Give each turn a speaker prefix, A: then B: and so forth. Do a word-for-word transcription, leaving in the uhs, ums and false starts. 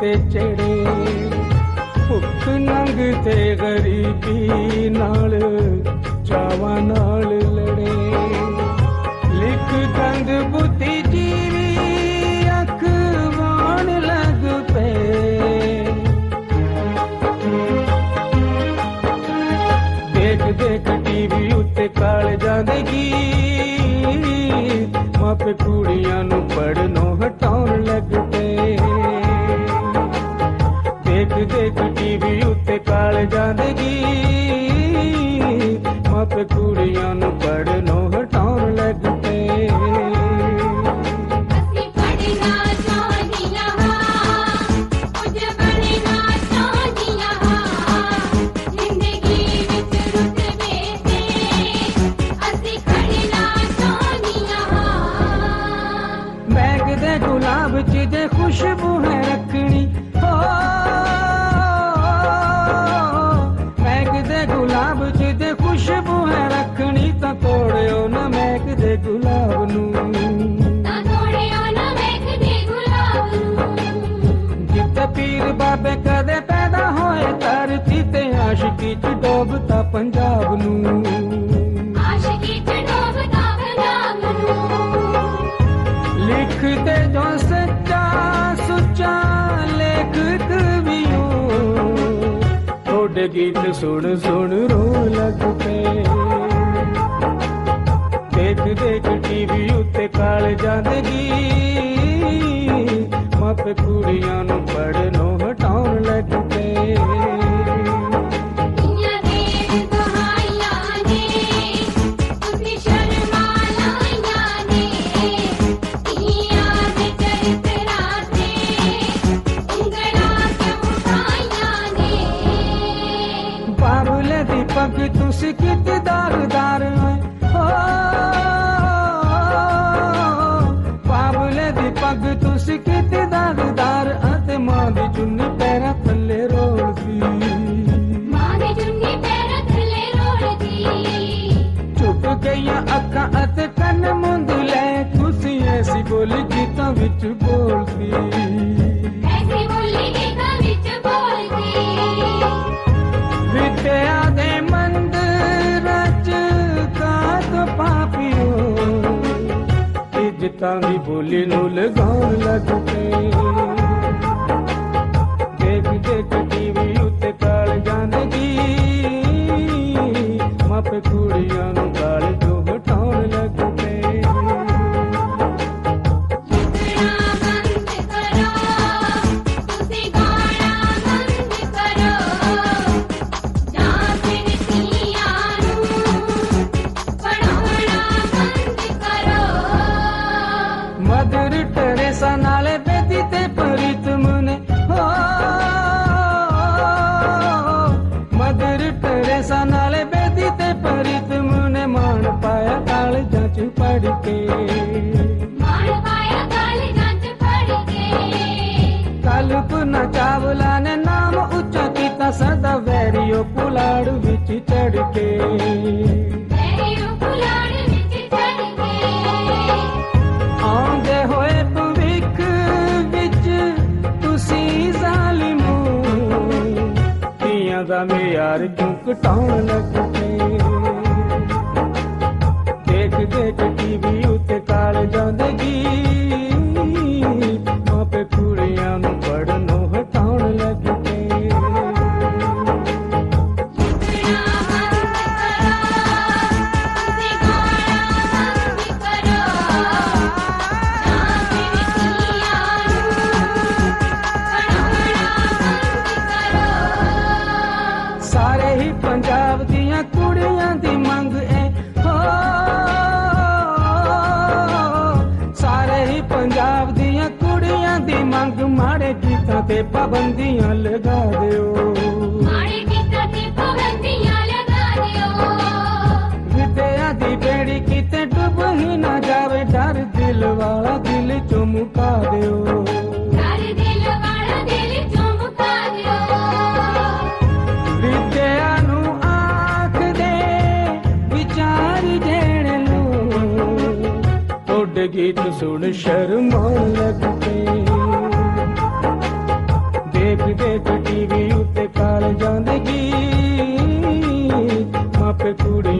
A: ते चढ़े भुख नंग ते गरीबी नाल चावां नाल लड़े लिख दंद बुद्धि जीवी अख वाण लग पे देख देख टीवी उत्ते कालजां दे गीत मापे कुड़ियां नू पढ़नों हटाउण लग पे देख देख टीवी उत्ते कालजां दे गीत मापे कुड़ियां नू पढ़नों हटाउण लग पे गुलाब च खुशबू है रखनी हो महक दे गुलाब च खुशबू है रखनी ता तोड़ियो ना महक दे गुलाब नू जिते पीर बाबे कदे पैदा होए धरती ते आशिकी च डोबता पंजाब नू लिखते जो सच्चा सुच्चा लेखक भी हो थोड़े गीत सुन सुन रो लग पे देख देख टीवी उत्ते कालजां दे गीत मापे कुड़ियां नू पढ़नों हटाउण लग पे पग तुसी कित दारदार हो बाबले दी पग तुसी कित दारदार अते मां दी चुन्नी पैरां थल्ले रोलदी मां दी चुन्नी पैरां थल्ले रोलदी चुप गईयां अखां अते कन मुंद लै तुसी ऐसी बोली गीतां विच बोलदी ऐसी बोली गीतां विच बोलदी विद्या दे इज्जतां दी बोली नू लगाउण लग पे देख देख टीवी उत्ते कालजां दे गीत मापे कुड़ियां नू कालजों हटाउण लग पे मदर टेरेसा नाले बेदी ते प्रीतम ने हो मदर टेरेसा नाले बेदी ते प्रीतम ने मान पाया कालजां च पढ़ के मान पाया कालजां च पढ़ के कल्पना चावला ने नाम उच्चा कीता सदा वैरियो पुलाड़ विच चढ़ के वैरियो पुलाड़ विच चढ़ के आंदे होए भविख विच तुसी जालिमो धीआं दा मेयार क्यों घटाउण लग पे देख देख टीवी उत्ते कालजां दे गीत मापे कुड़ियां नू पढ़नों हटाउण लग पे पंजाब दियां कुड़ियां दी मंग है हो सारे ही पंजाब दियां कुड़ियां दी मंग माड़े गीतां ते पाबंदियां लगा दिओ माड़े गीतां ते पाबंदियां लगा दिओ विद्या दी बेड़ी किते डुब ही ना जावे डर दिल वाला दिल चों मुका दिओ डर दिल वाला दिल चों मुका दिओ विद्या गीत सुन शर्मा लग पे ਕੂੜੇ